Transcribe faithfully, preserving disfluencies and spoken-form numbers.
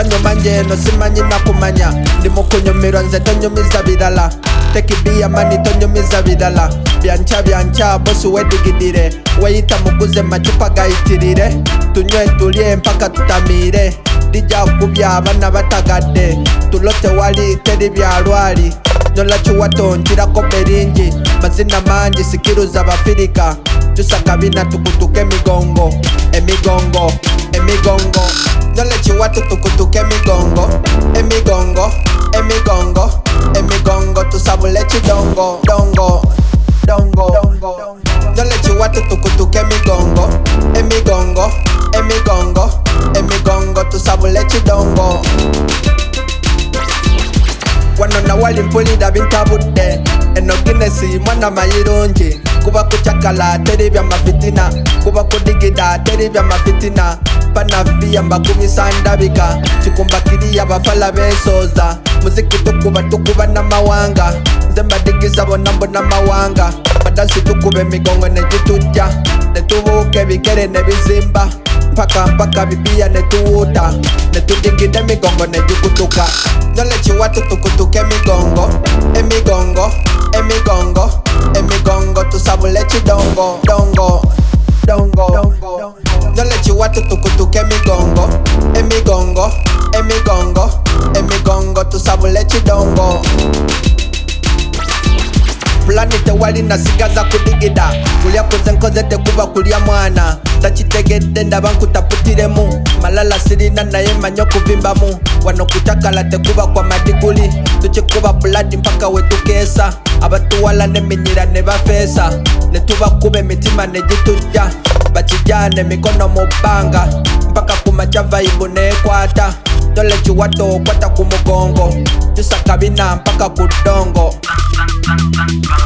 tanyuma njeno simanyi nakumanya ndi mukunyumirwa nze tonyumiza bilala tekibiya mani tonyumiza bilala byanca byanca bosi wedigidire weyita muguze macupa gayitirire tunywe tulye mpaka tutamire dija kubya abana batagadde tulote wali teri byalwali nyola chiwato nchirako beringi mazina manji sikiruza abafirika tusaka bina tukutuke emigongo emigongo emigongo nyola chiwato tukutuke emigongo emigongo emigongo emigongo tusabule chidongo dongo dongo nyola chiwato tukutuke emigongo emigongo emigongo emigongo tusabule chidongo wano na wali mpulira bintabudde eno Guinness mwana mayirungi kuba kuchakala teri bya mafitina kuba kudigida teri bya mafitina panafiya mbakubisa ndabika chikumbakiriya bafala besoza muziki tukuba tukuba n'amawanga nze mbadigiza bona mbona amawanga badansi tukube emigongo negitujja netubuuka ebikere nebizimba mpaka mpaka bibiya netuwuta netudigida emigongo negikutuka nyole chiwato tukutuke emigongo emigongo emigongo emigongo tusabule chidongo dongo dongo nyole chiwato tukutuke emigongo emigongo emigongo emigongo tusabule chidongo fulani tewali nasigaza kudigida kulya koze nkoze tekuba kulya mwana tachitegedde ndaba nkutaputiremu malala sirina naye manyo kuvimbamu wano kuchakala tekuba kwa madiguli tuchikuba buladi mpaka wetukesa abatuwala neminyira nebafesa netubakube emitima negitujja bakijane mikono mubanga mpaka kumacha vaibu nekwata dole chiwato kwata kumugongo tusaka bina mpaka kudongo.